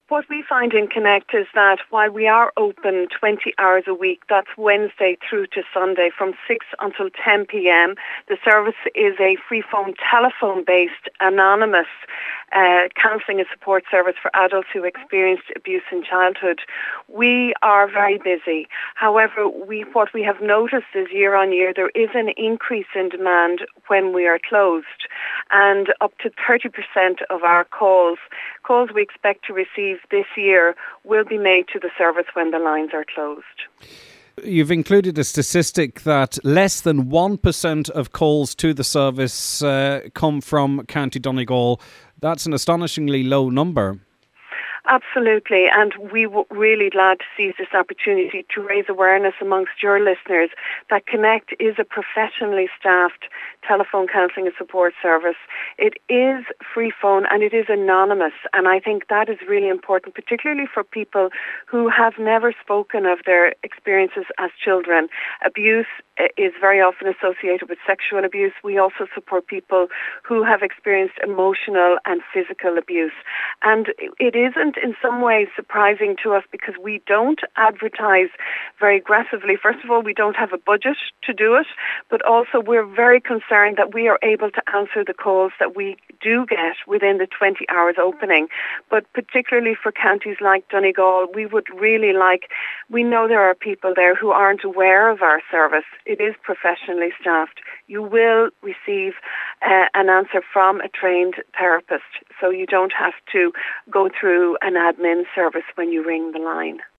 What we find in Connect is that while we are open 20 hours a week, that's Wednesday through to Sunday from 6 until 10 p.m. The service is a free phone, telephone-based, anonymous counselling and support service for adults who experienced abuse in childhood. We are very busy. However, what we have noticed is year on year there is an increase in demand when we are closed, and up to 30% of our calls we expect to receive this year will be made to the service when the lines are closed. You've included a statistic that less than 1% of calls to the service come from County Donegal. That's an astonishingly low number. Absolutely, and we were really glad to seize this opportunity to raise awareness amongst your listeners that Connect is a professionally staffed telephone counselling and support service. It is free phone and it is anonymous, and I think that is really important, particularly for people who have never spoken of their experiences as children. Abuse is very often associated with sexual abuse. We also support people who have experienced emotional and physical abuse. And it isn't in some ways surprising to us because we don't advertise very aggressively. First of all, we don't have a budget to do it, but also we're very concerned that we are able to answer the calls that we do get within the 20 hours opening. But particularly for counties like Donegal, we would really we know there are people there who aren't aware of our service. It is professionally staffed. You will receive an answer from a trained therapist, so you don't have to go through an admin service when you ring the line.